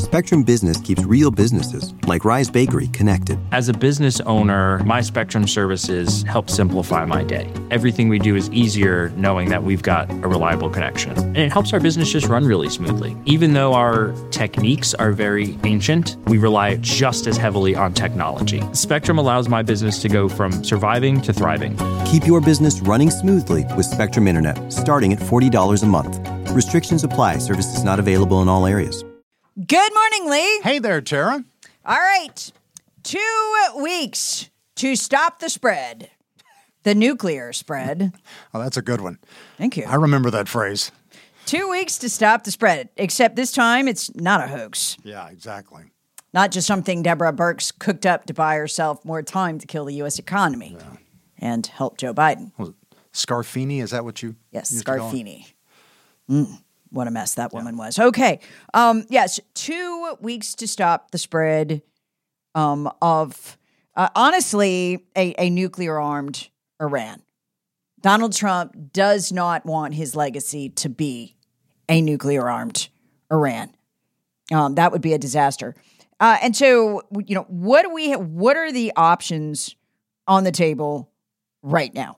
Spectrum Business keeps real businesses, like Rise Bakery, connected. As a business owner, my Spectrum services help simplify my day. Everything we do is easier knowing that we've got a reliable connection. And it helps our business just run really smoothly. Even though our techniques are very ancient, we rely just as heavily on technology. Spectrum allows my business to go from surviving to thriving. Keep your business running smoothly with Spectrum Internet, starting at $40 a month. Restrictions apply. Services not available in all areas. Good morning, Lee. Hey there, Tara. All right. 2 weeks to stop the spread. The nuclear spread. Oh, that's a good one. Thank you. I remember that phrase. 2 weeks to stop the spread, except this time it's not a hoax. Yeah, exactly. Not just something Deborah Birx cooked up to buy herself more time to kill the U.S. economy and help Joe Biden. Was it Scarfini? Is that what you Yes, used to call it? Scarfini. What a mess that woman was. Okay. Yes, 2 weeks to stop the spread of, honestly, a nuclear-armed Iran. Donald Trump does not want his legacy to be a nuclear-armed Iran. That would be a disaster. And so, you know, what are the options on the table right now?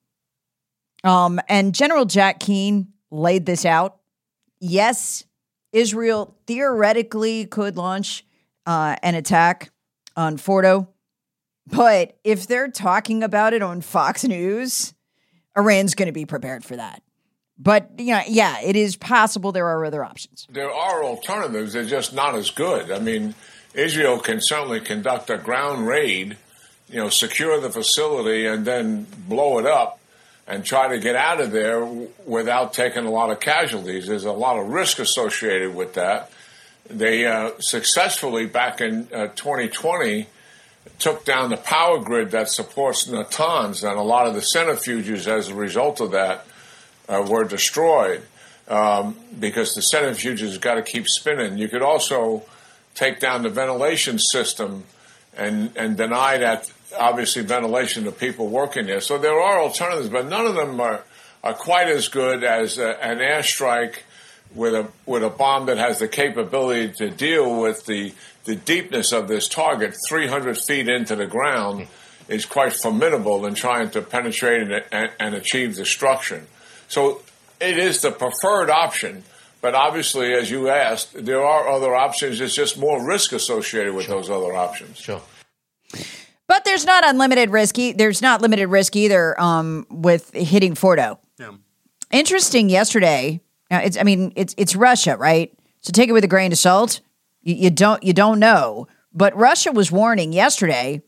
And General Jack Keane laid this out. Yes, Israel theoretically could launch an attack on Fordo, but if they're talking about it on Fox News, Iran's going to be prepared for that. But, you know, yeah, it is possible there are other options. There are alternatives. They're just not as good. I mean, Israel can certainly conduct a ground raid, you know, secure the facility and then blow it up and try to get out of there without taking a lot of casualties. There's a lot of risk associated with that. They successfully, back in 2020, took down the power grid that supports Natanz, and a lot of the centrifuges as a result of that were destroyed because the centrifuges got to keep spinning. You could also take down the ventilation system and deny that, obviously, ventilation to people working there. So there are alternatives, but none of them are quite as good as an airstrike with a bomb that has the capability to deal with the deepness of this target. 300 feet into the ground is quite formidable in trying to penetrate and achieve destruction. So it is the preferred option. But obviously, as you asked, there are other options. There's just more risk associated with those other options. Sure. But there's not unlimited risk. There's not limited risk either with hitting Fordo. Yeah. Interesting yesterday. Now, it's Russia, right? So take it with a grain of salt. You don't know. But Russia was warning yesterday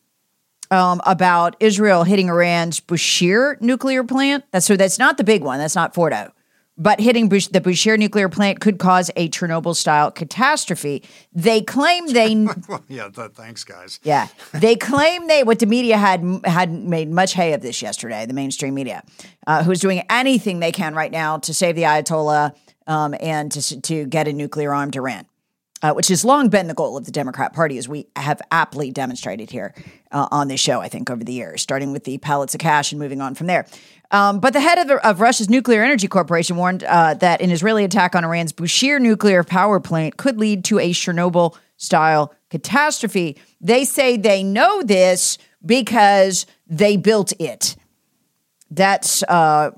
about Israel hitting Iran's Bushehr nuclear plant. That's not the big one. That's not Fordo. But hitting the Bushehr nuclear plant could cause a Chernobyl-style catastrophe. They claim they... Yeah, thanks, guys. Yeah. They claim what the media had made much hay of this yesterday, the mainstream media, who's doing anything they can right now to save the Ayatollah and to get a nuclear-armed Iran, which has long been the goal of the Democrat Party, as we have aptly demonstrated here on this show, I think, over the years, starting with the pallets of cash and moving on from there. But the head of Russia's Nuclear Energy Corporation warned that an Israeli attack on Iran's Bushehr nuclear power plant could lead to a Chernobyl-style catastrophe. They say they know this because they built it. That's a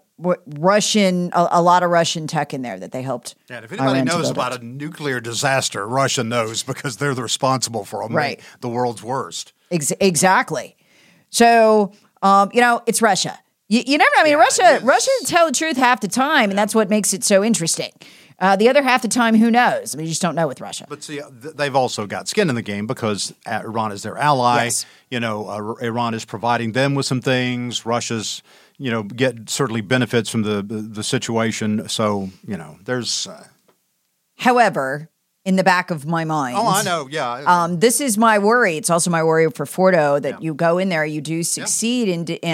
lot of Russian tech in there that they helped. Yeah, and if anybody knows about a nuclear disaster, Russia knows, because they're the responsible for the world's worst. Exactly. So, it's Russia. You never, Russia, to tell the truth, half the time, and that's what makes it so interesting. The other half the time, who knows? You just don't know with Russia. But see, they've also got skin in the game because Iran is their ally. Yes. Iran is providing them with some things. Russia's, certainly benefits from the situation. So, there's... However, in the back of my mind... Oh, I know, yeah. This is my worry. It's also my worry for Fordo that you go in there, you do succeed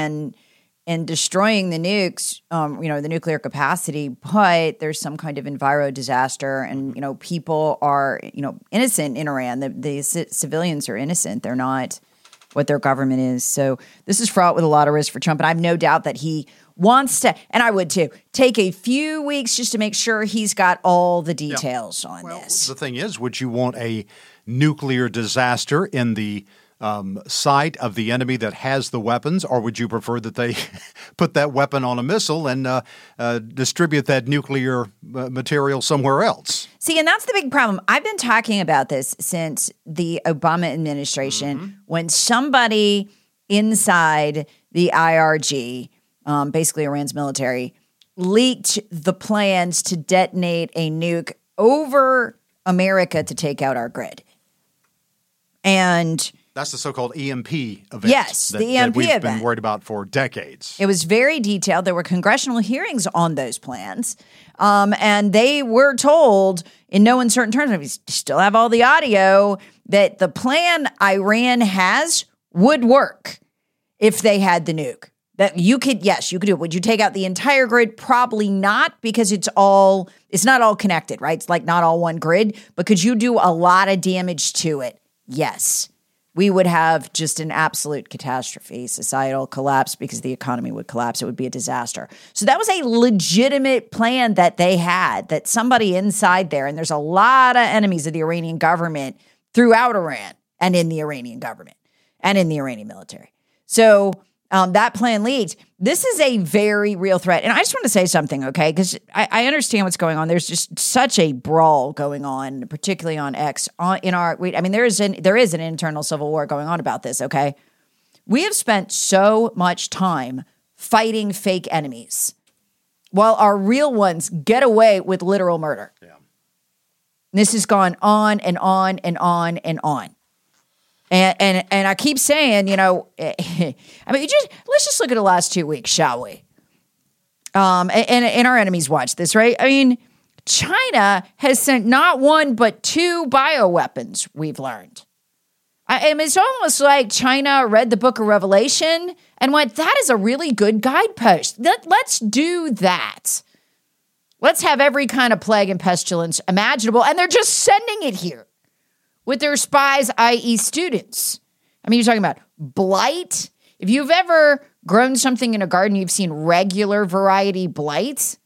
in destroying the nukes, the nuclear capacity, but there's some kind of enviro disaster, and people are innocent in Iran. The civilians are innocent; they're not what their government is. So this is fraught with a lot of risk for Trump, and I have no doubt that he wants to, and I would too, take a few weeks just to make sure he's got all the details on this. The thing is, would you want a nuclear disaster in the sight of the enemy that has the weapons, or would you prefer that they put that weapon on a missile and distribute that nuclear material somewhere else? See, and that's the big problem. I've been talking about this since the Obama administration, when somebody inside the IRG, basically Iran's military, leaked the plans to detonate a nuke over America to take out our grid. And that's the so-called EMP event. Yes, the EMP that we've event. been worried about for decades. It was very detailed. There were congressional hearings on those plans. And they were told in no uncertain terms, we still have all the audio, that the plan Iran has would work if they had the nuke. That you could do it. Would you take out the entire grid? Probably not, because it's not all connected, right? It's like not all one grid. But could you do a lot of damage to it? Yes. We would have just an absolute catastrophe, societal collapse, because the economy would collapse. It would be a disaster. So that was a legitimate plan that they had, that somebody inside there, and there's a lot of enemies of the Iranian government throughout Iran and in the Iranian government and in the Iranian military. So that plan leaked. This is a very real threat. And I just want to say something, okay? Because I understand what's going on. There's just such a brawl going on, particularly on X. There is an internal civil war going on about this, okay? We have spent so much time fighting fake enemies while our real ones get away with literal murder. Yeah. This has gone on and on and on and on. And I keep saying, let's just look at the last 2 weeks, shall we? And our enemies watch this, right? I mean, China has sent not one but 2 bioweapons, we've learned. It's almost like China read the book of Revelation and went, that is a really good guidepost. Let's do that. Let's have every kind of plague and pestilence imaginable. And they're just sending it here with their spies, i.e. students. I mean, you're talking about blight. If you've ever grown something in a garden, you've seen regular variety blight,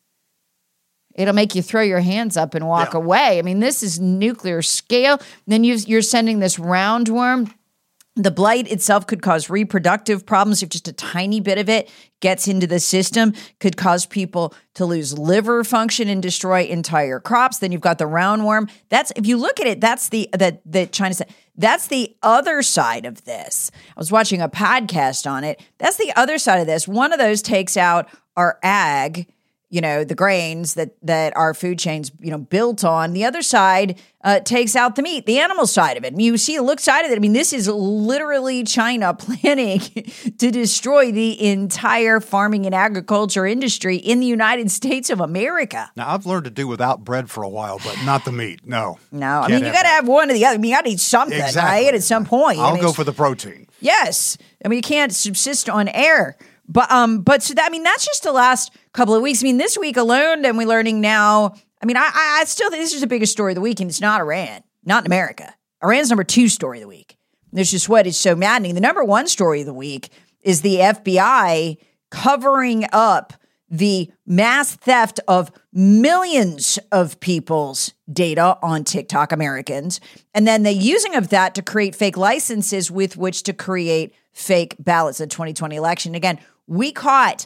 it'll make you throw your hands up and walk away. I mean, this is nuclear scale. Then you're sending this roundworm. The blight itself could cause reproductive problems if just a tiny bit of it gets into the system, could cause people to lose liver function and destroy entire crops. Then you've got the roundworm. If you look at it, that's the China said. That's the other side of this. I was watching a podcast on it. That's the other side of this. One of those takes out our ag, the grains that our food chain's, built on. The other side takes out the meat, the animal side of it. I mean, you see the look side of it. I mean, this is literally China planning to destroy the entire farming and agriculture industry in the United States of America. Now, I've learned to do without bread for a while, but not the meat. No. I mean, you got to have one or the other. I mean, you got to eat something, right? At some point. I'll go for the protein. Yes. I mean, you can't subsist on air. But so that, that's just the last couple of weeks. I mean, this week alone, and we're learning now. I mean, I still think this is the biggest story of the week, and it's not Iran, not in America. Iran's number 2 story of the week. This is what is so maddening. The number 1 story of the week is the FBI covering up the mass theft of millions of people's data on TikTok, Americans, and then the using of that to create fake licenses with which to create fake ballots in the 2020 election. Again, we caught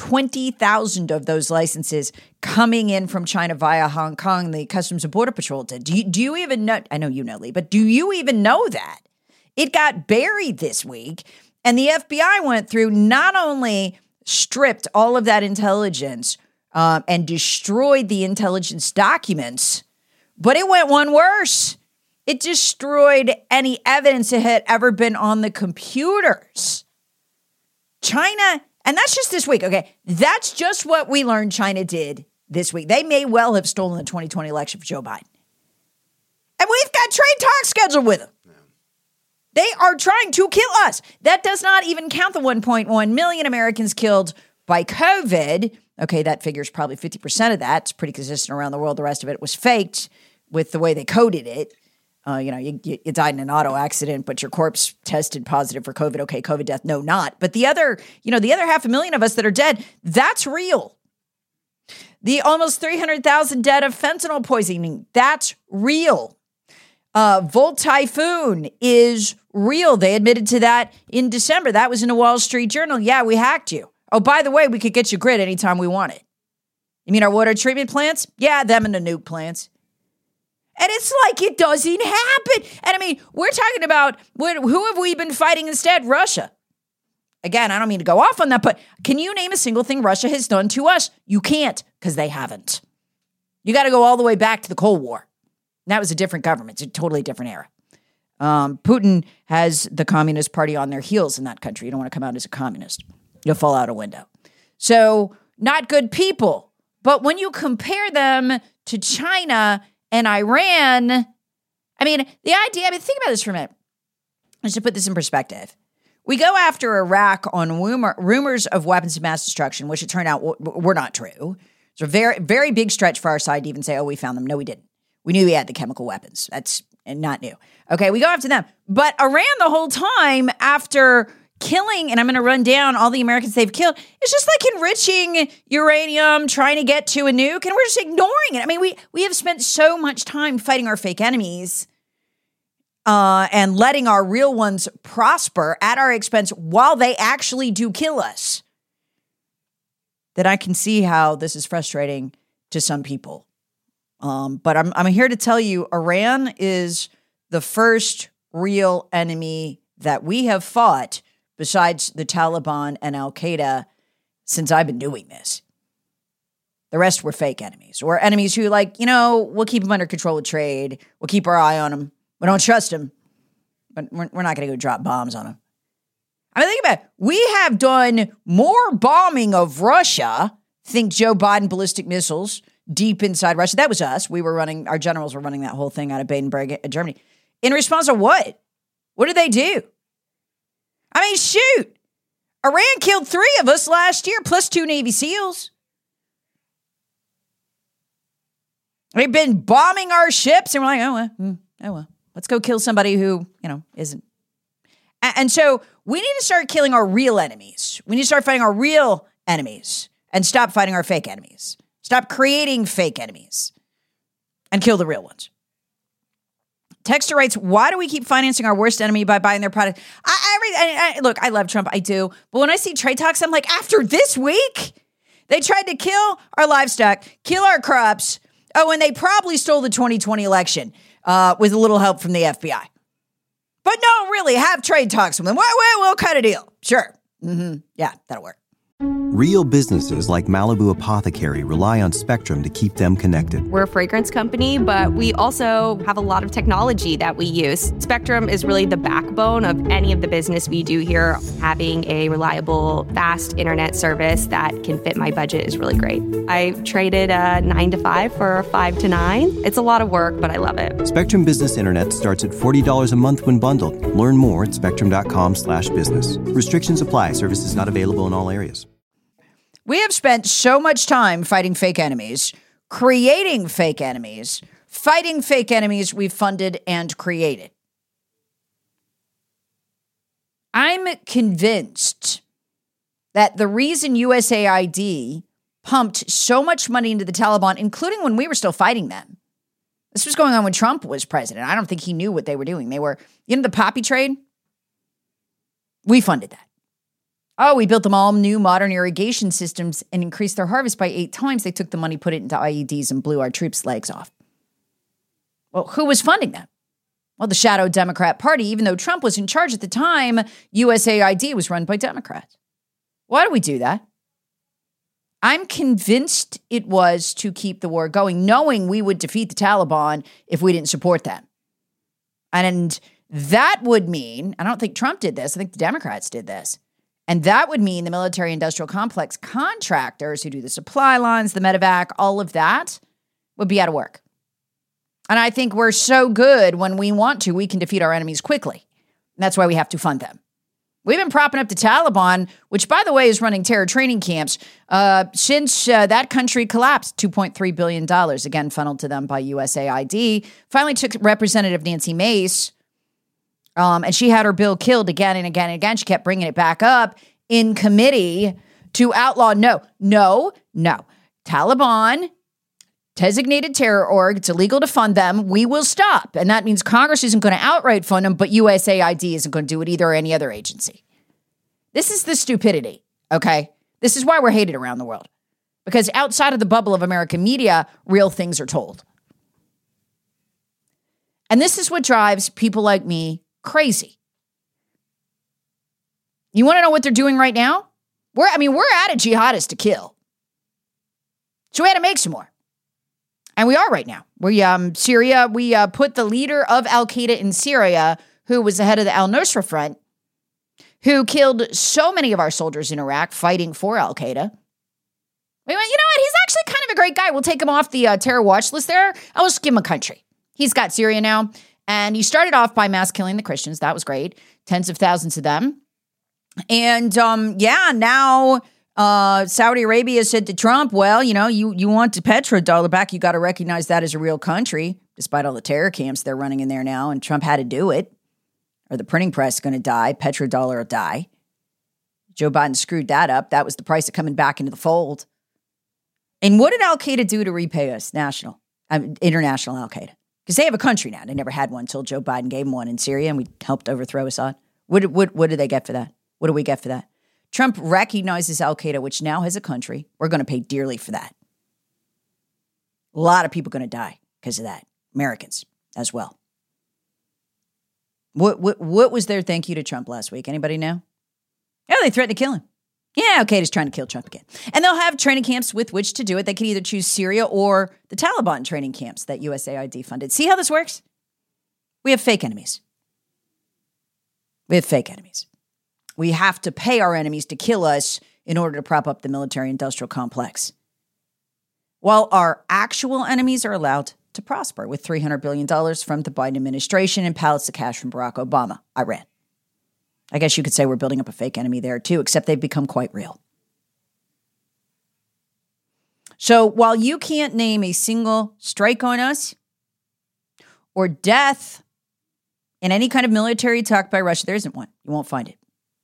20,000 of those licenses coming in from China via Hong Kong. The Customs and Border Patrol did. Do you even know? I know you know, Lee, but do you even know that? It got buried this week, and the FBI went through, not only stripped all of that intelligence and destroyed the intelligence documents, but it went one worse. It destroyed any evidence that had ever been on the computers. China, and that's just this week, okay? That's just what we learned China did this week. They may well have stolen the 2020 election for Joe Biden. And we've got trade talks scheduled with them. Yeah. They are trying to kill us. That does not even count the 1.1 million Americans killed by COVID. Okay, that figure's probably 50% of that. It's pretty consistent around the world. The rest of it was faked with the way they coded it. You died in an auto accident, but your corpse tested positive for COVID. Okay, COVID death. No, not. But the other 500,000 of us that are dead, that's real. The almost 300,000 dead of fentanyl poisoning, that's real. Volt Typhoon is real. They admitted to that in December. That was in the Wall Street Journal. Yeah, we hacked you. Oh, by the way, we could get you grid anytime we wanted. You mean our water treatment plants? Yeah, them and the nuke plants. And it's like it doesn't happen. And I mean, we're talking about who have we been fighting instead? Russia. Again, I don't mean to go off on that, but can you name a single thing Russia has done to us? You can't, because they haven't. You got to go all the way back to the Cold War. And that was a different government. It's a totally different era. Putin has the Communist Party on their heels in that country. You don't want to come out as a communist. You'll fall out a window. So not good people. But when you compare them to China and Iran, I mean, think about this for a minute. Just to put this in perspective. We go after Iraq on rumors of weapons of mass destruction, which it turned out were not true. It's a very, very big stretch for our side to even say, oh, we found them. No, we didn't. We knew we had the chemical weapons. That's not new. Okay, we go after them. But Iran the whole time after killing, and I'm going to run down all the Americans they've killed, it's just like enriching uranium, trying to get to a nuke, and we're just ignoring it. I mean, we have spent so much time fighting our fake enemies and letting our real ones prosper at our expense while they actually do kill us, that I can see how this is frustrating to some people. But I'm here to tell you, Iran is the first real enemy that we have fought besides the Taliban and Al-Qaeda since I've been doing this. The rest were fake enemies, or enemies who we'll keep them under control of trade. We'll keep our eye on them. We don't trust them, but we're not going to go drop bombs on them. I mean, think about it. We have done more bombing of Russia, think Joe Biden ballistic missiles, deep inside Russia. That was us. Our generals were running that whole thing out of Baden-Württemberg, Germany. In response to what? What did they do? I mean, shoot. Iran killed 3 of us last year, plus 2 Navy SEALs. They've been bombing our ships, and we're like, oh well. Let's go kill somebody who, isn't. And so we need to start killing our real enemies. We need to start fighting our real enemies and stop fighting our fake enemies. Stop creating fake enemies and kill the real ones. Texter writes, why do we keep financing our worst enemy by buying their product? Look, I love Trump. I do. But when I see trade talks, I'm like, after this week, they tried to kill our livestock, kill our crops. Oh, and they probably stole the 2020 election with a little help from the FBI. But no, really, have trade talks with them. What kind of deal? Sure. Yeah, that'll work. Real businesses like Malibu Apothecary rely on Spectrum to keep them connected. We're a fragrance company, but we also have a lot of technology that we use. Spectrum is really the backbone of any of the business we do here. Having a reliable, fast internet service that can fit my budget is really great. I traded a 9 to 5 for a 5 to 9. It's a lot of work, but I love it. Spectrum Business Internet starts at $40 a month when bundled. Learn more at spectrum.com/business. Restrictions apply. Services not available in all areas. We have spent so much time fighting fake enemies, creating fake enemies, fighting fake enemies we've funded and created. I'm convinced that the reason USAID pumped so much money into the Taliban, including when we were still fighting them, this was going on when Trump was president. I don't think he knew what they were doing. They were, the poppy trade? We funded that. Oh, we built them all new modern irrigation systems and increased their harvest by 8 times. They took the money, put it into IEDs, and blew our troops' legs off. Well, who was funding them? Well, the shadow Democrat Party. Even though Trump was in charge at the time, USAID was run by Democrats. Why do we do that? I'm convinced it was to keep the war going, knowing we would defeat the Taliban if we didn't support them. And that would mean, I don't think Trump did this, I think the Democrats did this. And that would mean the military-industrial complex contractors who do the supply lines, the medevac, all of that would be out of work. And I think we're so good when we want to, we can defeat our enemies quickly. And that's why we have to fund them. We've been propping up the Taliban, which, by the way, is running terror training camps since that country collapsed. $2.3 billion, again, funneled to them by USAID. Finally took Representative Nancy Mace, and she had her bill killed again and again and again. She kept bringing it back up in committee to outlaw. No. Taliban, designated terror org, it's illegal to fund them. We will stop. And that means Congress isn't going to outright fund them, but USAID isn't going to do it either, or any other agency. This is the stupidity, okay? This is why we're hated around the world. Because outside of the bubble of American media, real things are told. And this is what drives people like me crazy. You want to know what they're doing right now? We're out of jihadists to kill. So we had to make some more. And we are right now. Syria, we put the leader of Al-Qaeda in Syria, who was the head of the al-Nusra Front, who killed so many of our soldiers in Iraq fighting for Al-Qaeda. We went, you know what? He's actually kind of a great guy. We'll take him off the terror watch list there. I'll just give him a country. He's got Syria now. And he started off by mass killing the Christians. That was great. Tens of thousands of them. And now Saudi Arabia said to Trump, well, you want the petrodollar back, you got to recognize that as a real country, despite all the terror camps they're running in there now. And Trump had to do it, or the printing press is going to die, petrodollar will die. Joe Biden screwed that up. That was the price of coming back into the fold. And what did Al-Qaeda do to repay us? International Al-Qaeda. Because they have a country now. They never had one until Joe Biden gave them one in Syria, and we helped overthrow Assad. What did they get for that? What do we get for that? Trump recognizes Al-Qaeda, which now has a country. We're going to pay dearly for that. A lot of people are going to die because of that. Americans as well. What was their thank you to Trump last week? Anybody know? Yeah, they threatened to kill him. Yeah, Al-Qaeda's trying to kill Trump again. And they'll have training camps with which to do it. They can either choose Syria or the Taliban training camps that USAID funded. See how this works? We have fake enemies. We have to pay our enemies to kill us in order to prop up the military-industrial complex. While our actual enemies are allowed to prosper with $300 billion from the Biden administration and pallets of cash from Barack Obama, Iran. I guess you could say we're building up a fake enemy there too, except they've become quite real. So while you can't name a single strike on us or death in any kind of military attack by Russia, there isn't one. You won't find it.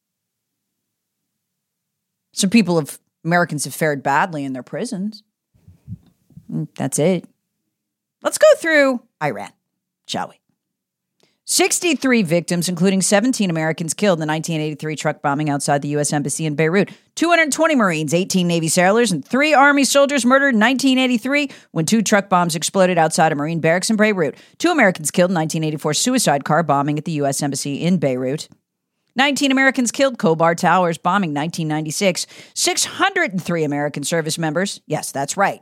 Some Americans have fared badly in their prisons. That's it. Let's go through Iran, shall we? 63 victims, including 17 Americans killed in the 1983 truck bombing outside the U.S. Embassy in Beirut. 220 Marines, 18 Navy sailors, and 3 Army soldiers murdered in 1983 when 2 truck bombs exploded outside a Marine barracks in Beirut. 2 Americans killed in 1984 suicide car bombing at the U.S. Embassy in Beirut. 19 Americans killed Khobar Towers bombing 1996. 603 American service members, yes, that's right,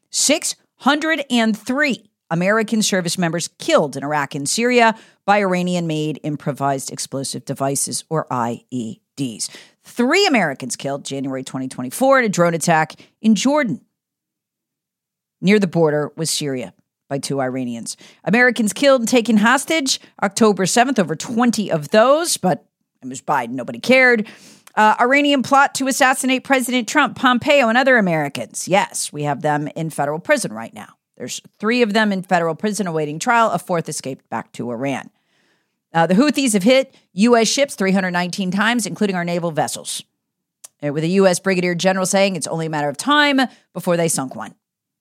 603 American service members killed in Iraq and Syria by Iranian-made improvised explosive devices, or IEDs. 3 Americans killed January 2024 in a drone attack in Jordan, near the border with Syria, by 2 Iranians. Americans killed and taken hostage October 7th, over 20 of those, but it was Biden, nobody cared. Iranian plot to assassinate President Trump, Pompeo, and other Americans. Yes, we have them in federal prison right now. There's 3 of them in federal prison awaiting trial. A 4th escaped back to Iran. The Houthis have hit U.S. ships 319 times, including our naval vessels, with a U.S. Brigadier General saying it's only a matter of time before they sunk one.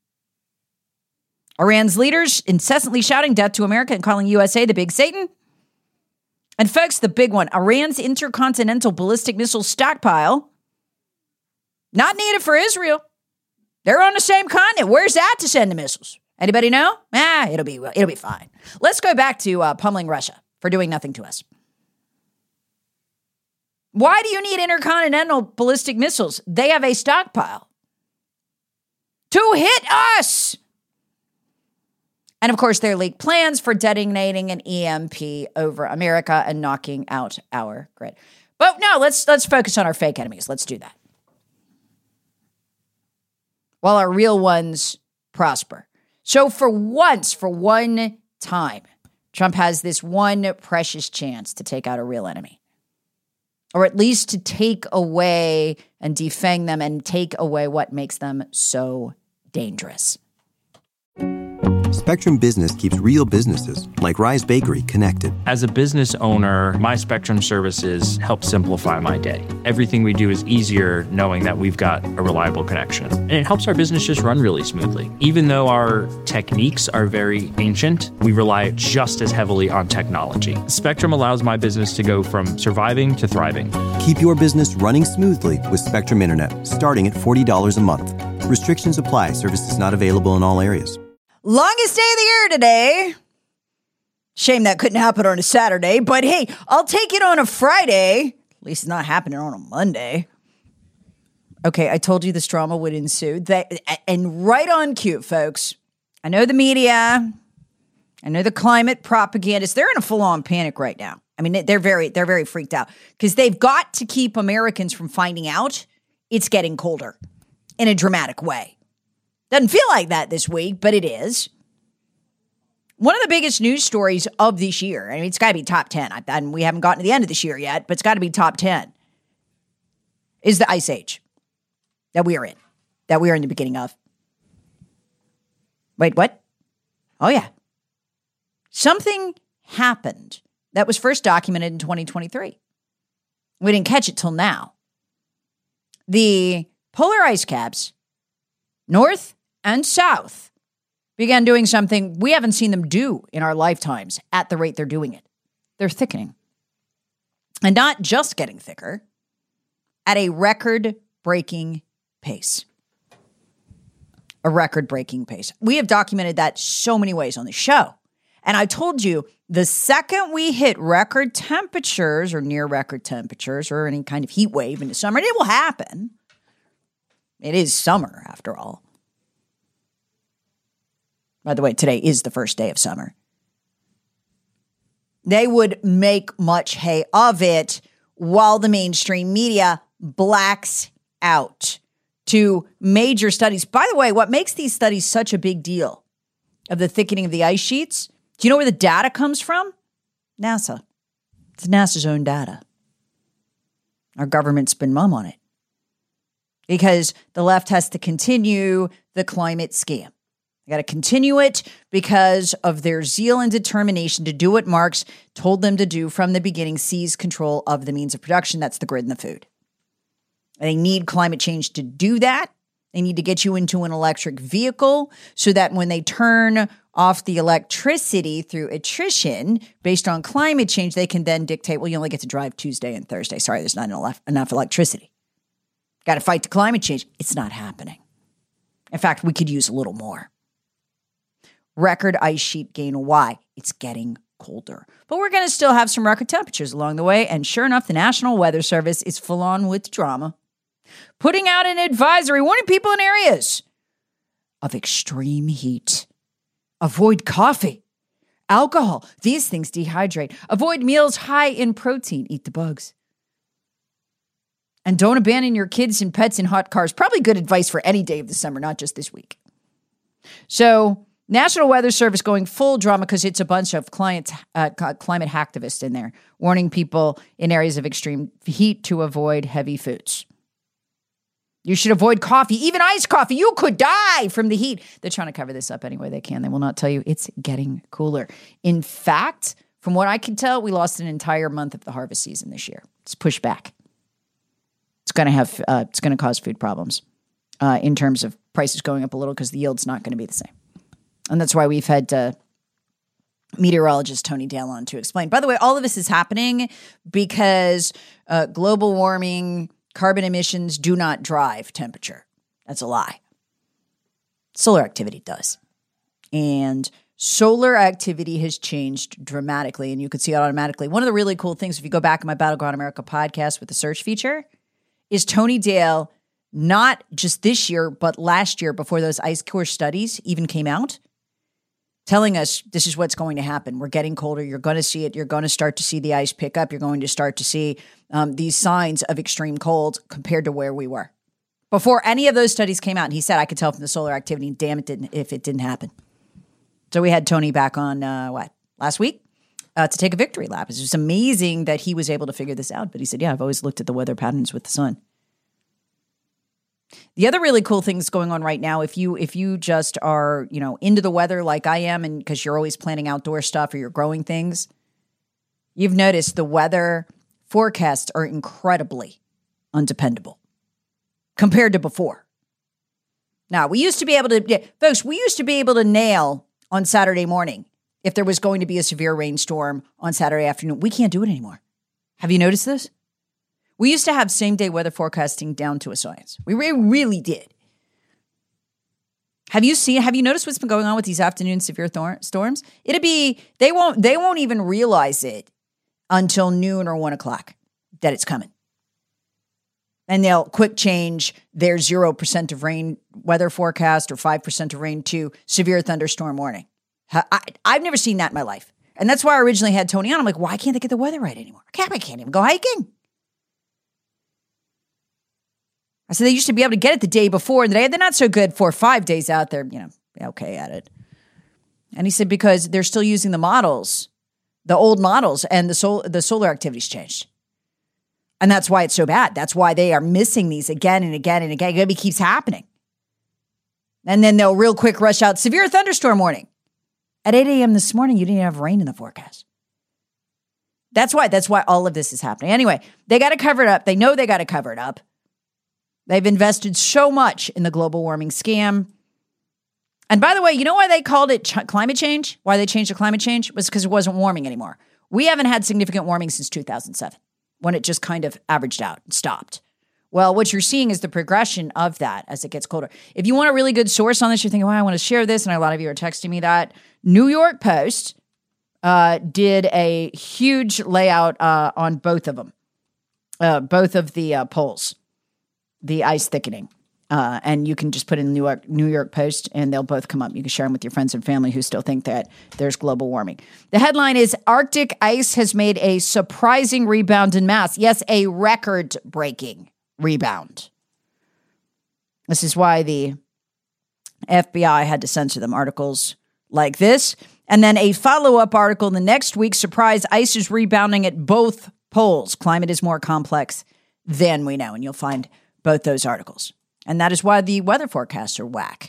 Iran's leaders incessantly shouting death to America and calling USA the big Satan. And folks, the big one, Iran's intercontinental ballistic missile stockpile, not needed for Israel. They're on the same continent. Where's that to send the missiles? Anybody know? It'll be fine. Let's go back to pummeling Russia for doing nothing to us. Why do you need intercontinental ballistic missiles? They have a stockpile to hit us. And of course, their leaked plans for detonating an EMP over America and knocking out our grid. But no, let's focus on our fake enemies. Let's do that. While our real ones prosper. So for one time, Trump has this one precious chance to take out a real enemy. or at least to take away and defang them and take away what makes them so dangerous. Spectrum Business keeps real businesses like Rise Bakery connected. As a business owner, my Spectrum services help simplify my day. Everything we do is easier knowing that we've got a reliable connection. And it helps our business just run really smoothly. Even though our techniques are very ancient, we rely just as heavily on technology. Spectrum allows my business to go from surviving to thriving. Keep your business running smoothly with Spectrum Internet, starting at $40 a month. Restrictions apply. Services not available in all areas. Longest day of the year today. Shame that couldn't happen on a Saturday, but hey, I'll take it on a Friday. At least it's not happening on a Monday. Okay, I told you this drama would ensue. And right on cue, folks. I know the media. I know the climate propagandists. They're in a full-on panic right now. I mean, they're very freaked out because they've got to keep Americans from finding out it's getting colder in a dramatic way. Doesn't feel like that this week, but it is. One of the biggest news stories of this year, I mean, it's got to be top 10. And we haven't gotten to the end of this year yet, but it's got to be top 10, is the ice age that we are in the beginning of. Wait, what? Oh, yeah. Something happened that was first documented in 2023. We didn't catch it till now. The polar ice caps, north and south, began doing something we haven't seen them do in our lifetimes at the rate they're doing it. They're thickening. And not just getting thicker, at a record-breaking pace. A record-breaking pace. We have documented that so many ways on the show. And I told you, the second we hit record temperatures or near record temperatures or any kind of heat wave in the summer, and it will happen. It is summer, after all. By the way, today is the first day of summer. They would make much hay of it while the mainstream media blacks out to major studies. By the way, what makes these studies such a big deal of the thickening of the ice sheets, do you know where the data comes from? NASA. It's NASA's own data. Our government's been mum on it. Because the left has to continue the climate scam. They got to continue it because of their zeal and determination to do what Marx told them to do from the beginning, seize control of the means of production. That's the grid and the food. They need climate change to do that. They need to get you into an electric vehicle so that when they turn off the electricity through attrition based on climate change, they can then dictate, well, you only get to drive Tuesday and Thursday. Sorry, there's not enough electricity. Got to fight the climate change. It's not happening. In fact, we could use a little more. Record ice sheet gain. Why? It's getting colder. But we're going to still have some record temperatures along the way. And sure enough, the National Weather Service is full on with drama, putting out an advisory warning people in areas of extreme heat. Avoid coffee, alcohol. These things dehydrate. Avoid meals high in protein. Eat the bugs. And don't abandon your kids and pets in hot cars. Probably good advice for any day of the summer, not just this week. So, National Weather Service going full drama because it's a bunch of climate hacktivists in there, warning people in areas of extreme heat to avoid heavy foods. You should avoid coffee, even iced coffee. You could die from the heat. They're trying to cover this up any way they can. They will not tell you it's getting cooler. In fact, from what I can tell, we lost an entire month of the harvest season this year. It's pushed back. It's going to cause food problems in terms of prices going up a little because the yield's not going to be the same. And that's why we've had meteorologist Tony Dale on to explain. By the way, all of this is happening because global warming, carbon emissions do not drive temperature. That's a lie. Solar activity does. And solar activity has changed dramatically, and you could see it automatically. One of the really cool things, if you go back in my Battleground America podcast with the search feature, is Tony Dale, not just this year, but last year before those ice core studies even came out, telling us this is what's going to happen. We're getting colder. You're going to see it. You're going to start to see the ice pick up. You're going to start to see these signs of extreme cold compared to where we were. Before any of those studies came out, and he said, I could tell from the solar activity, damn it, if it didn't happen. So we had Tony back on, last week? to take a victory lap. It's just amazing that he was able to figure this out. But he said, yeah, I've always looked at the weather patterns with the sun. The other really cool thing that's going on right now, if you just are, into the weather like I am, and because you're always planning outdoor stuff or you're growing things, you've noticed the weather forecasts are incredibly undependable compared to before. Now, we used to be able to nail on Saturday morning if there was going to be a severe rainstorm on Saturday afternoon. We can't do it anymore. Have you noticed this? We used to have same-day weather forecasting down to a science. We really did. Have you noticed what's been going on with these afternoon severe storms? They won't even realize it until noon or 1 o'clock that it's coming. And they'll quick change their 0% of rain weather forecast or 5% of rain to severe thunderstorm warning. I've never seen that in my life. And that's why I originally had Tony on. I'm like, why can't they get the weather right anymore? I can't even go hiking. I said they used to be able to get it the day before, and they're not so good for 5 days out there, okay at it. And he said because they're still using the models, the old models, and the solar activity's changed. And that's why it's so bad. That's why they are missing these again and again and again. It keeps happening. And then they'll real quick rush out severe thunderstorm warning. At 8 a.m. this morning, you didn't have rain in the forecast. That's why all of this is happening. Anyway, they got to cover it up. They know they got to cover it up. They've invested so much in the global warming scam. And by the way, you know why they called it climate change? Why they changed to climate change? Was because it wasn't warming anymore. We haven't had significant warming since 2007, when it just kind of averaged out and stopped. Well, what you're seeing is the progression of that as it gets colder. If you want a really good source on this, you're thinking, well, I want to share this, and a lot of you are texting me that. New York Post did a huge layout on both of them, both of the polls. The ice thickening. And you can just put in New York Post and they'll both come up. You can share them with your friends and family who still think that there's global warming. The headline is Arctic ice has made a surprising rebound in mass. Yes, a record-breaking rebound. This is why the FBI had to censor them. Articles like this. And then a follow-up article the next week, surprise, ice is rebounding at both poles. Climate is more complex than we know. And you'll find both those articles. And that is why the weather forecasts are whack.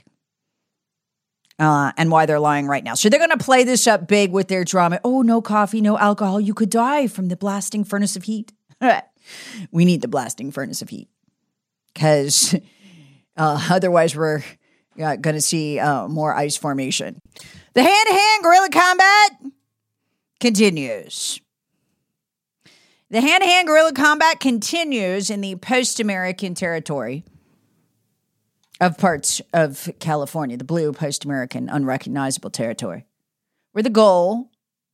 And why they're lying right now. So they're going to play this up big with their drama. Oh, no coffee, no alcohol. You could die from the blasting furnace of heat. We need the blasting furnace of heat. Because otherwise we're going to see more ice formation. The hand-to-hand guerrilla combat continues. The hand-to-hand guerrilla combat continues in the post-American territory of parts of California, the blue post-American unrecognizable territory, where the goal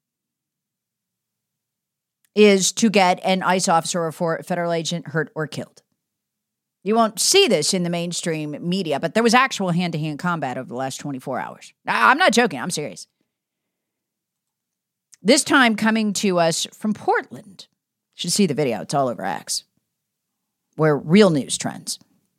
is to get an ICE officer or a federal agent hurt or killed. You won't see this in the mainstream media, but there was actual hand-to-hand combat over the last 24 hours. I'm not joking. I'm serious. This time coming to us from Portland. You should see the video. It's all over X, where real news trends.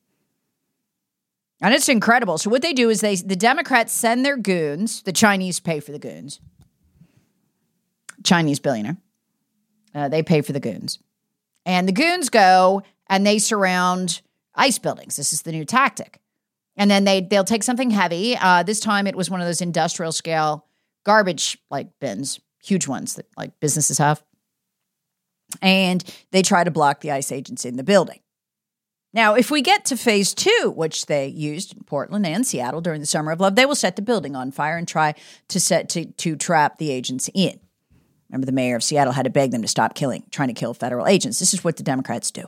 And it's incredible. So what they do is the Democrats send their goons. The Chinese pay for the goons. Chinese billionaire. They pay for the goons. And the goons go and they surround ICE buildings. This is the new tactic. And then they'll take something heavy. This time it was one of those industrial scale garbage bins, huge ones that businesses have. And they try to block the ICE agents in the building. Now, if we get to phase 2, which they used in Portland and Seattle during the Summer of Love, they will set the building on fire and try to trap the agents in. Remember, the mayor of Seattle had to beg them to stop trying to kill federal agents. This is what the Democrats do.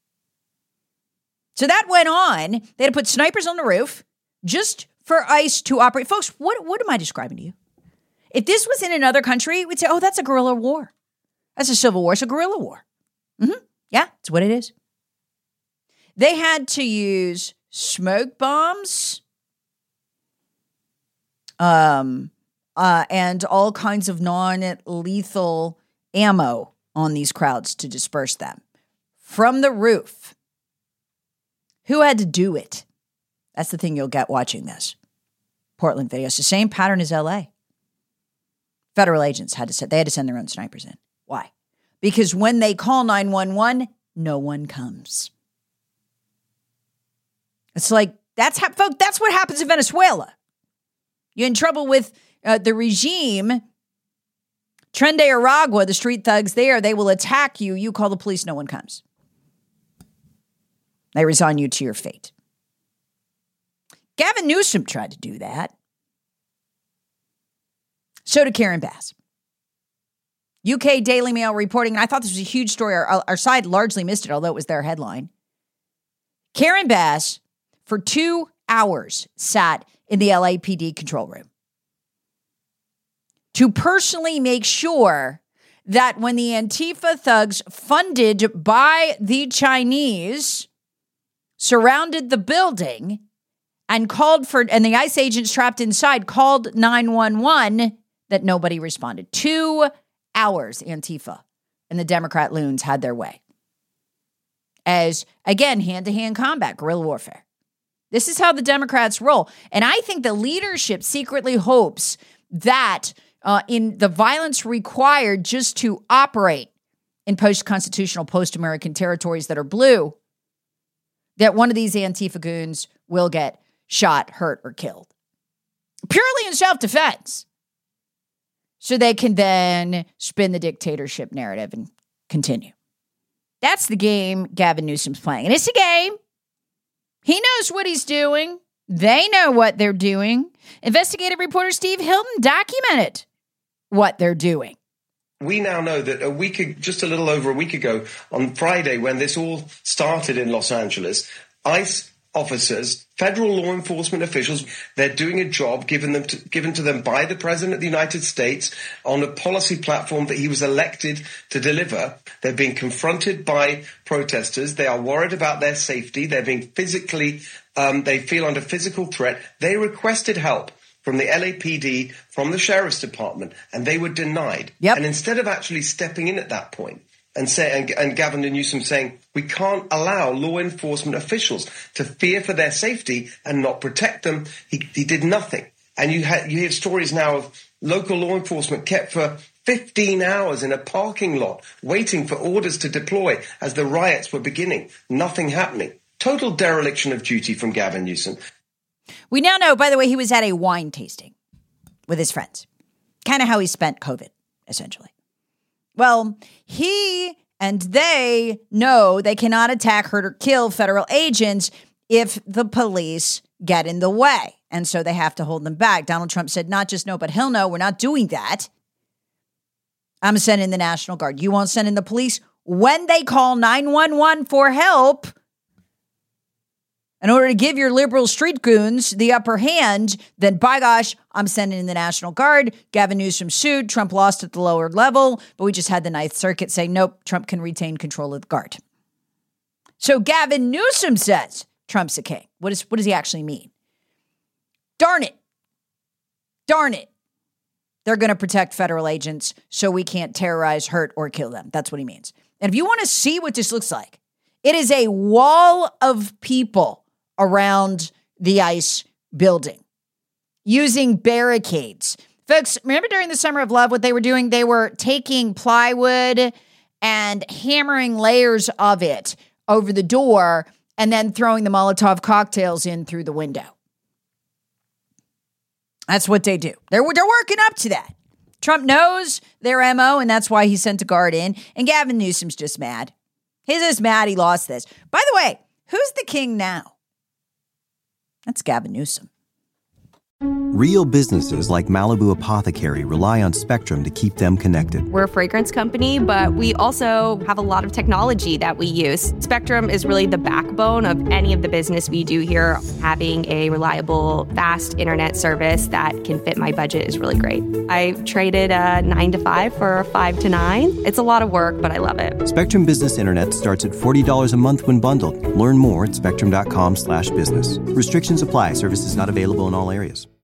So that went on. They had to put snipers on the roof just for ICE to operate. Folks, what am I describing to you? If this was in another country, we'd say, oh, that's a guerrilla war. That's a civil war. It's a guerrilla war. Yeah, it's what it is. They had to use smoke bombs and all kinds of non-lethal ammo on these crowds to disperse them from the roof. Who had to do it? That's the thing you'll get watching this Portland video. It's the same pattern as LA. Federal agents had to send their own snipers in. Why? Because when they call 911, no one comes. It's like, that's what happens in Venezuela. You're in trouble with the regime. Tren de Aragua, the street thugs there, they will attack you. You call the police, no one comes. They resign you to your fate. Gavin Newsom tried to do that. So did Karen Bass. UK Daily Mail reporting, and I thought this was a huge story. Our side largely missed it, although it was their headline. Karen Bass, for 2 hours, sat in the LAPD control room to personally make sure that when the Antifa thugs funded by the Chinese surrounded the building and and the ICE agents trapped inside called 911, that nobody responded. 2 hours, Antifa and the Democrat loons had their way. As, again, hand-to-hand combat, guerrilla warfare. This is how the Democrats roll. And I think the leadership secretly hopes that in the violence required just to operate in post-constitutional, post-American territories that are blue, that one of these Antifa goons will get shot, hurt, or killed. Purely in self-defense. So they can then spin the dictatorship narrative and continue. That's the game Gavin Newsom's playing. And it's a game. He knows what he's doing. They know what they're doing. Investigative reporter Steve Hilton documented what they're doing. We now know that just a little over a week ago, on Friday, when this all started in Los Angeles, ICE officers, federal law enforcement officials, they're doing a job given to them by the President of the United States on a policy platform that he was elected to deliver. They're being confronted by protesters. They are worried about their safety. They're being physically, they feel under physical threat. They requested help from the LAPD, from the Sheriff's Department, and they were denied. Yep. And instead of actually stepping in at that point and Gavin Newsom saying, we can't allow law enforcement officials to fear for their safety and not protect them, he did nothing. And you hear stories now of local law enforcement kept for 15 hours in a parking lot waiting for orders to deploy as the riots were beginning. Nothing happening. Total dereliction of duty from Gavin Newsom. We now know, by the way, he was at a wine tasting with his friends. Kind of how he spent COVID, essentially. Well, he and they know they cannot attack, hurt, or kill federal agents if the police get in the way. And so they have to hold them back. Donald Trump said, not just no, but hell no, we're not doing that. I'm sending the National Guard. You won't send in the police when they call 911 for help. In order to give your liberal street goons the upper hand, then by gosh, I'm sending in the National Guard. Gavin Newsom sued. Trump lost at the lower level, but we just had the Ninth Circuit say, nope, Trump can retain control of the guard. So Gavin Newsom says Trump's a king. What does he actually mean? Darn it. They're going to protect federal agents so we can't terrorize, hurt, or kill them. That's what he means. And if you want to see what this looks like, it is a wall of people around the ICE building using barricades. Folks, remember during the Summer of Love what they were doing? They were taking plywood and hammering layers of it over the door and then throwing the Molotov cocktails in through the window. That's what they do. They're working up to that. Trump knows their MO, and that's why he sent a guard in. And Gavin Newsom's just mad. He's just mad he lost this. By the way, who's the king now? That's Gavin Newsom. Real businesses like Malibu Apothecary rely on Spectrum to keep them connected. We're a fragrance company, but we also have a lot of technology that we use. Spectrum is really the backbone of any of the business we do here. Having a reliable, fast internet service that can fit my budget is really great. I traded a 9 to 5 for a 5 to 9. It's a lot of work, but I love it. Spectrum Business Internet starts at $40 a month when bundled. Learn more at spectrum.com/business. Restrictions apply. Services not available in all areas.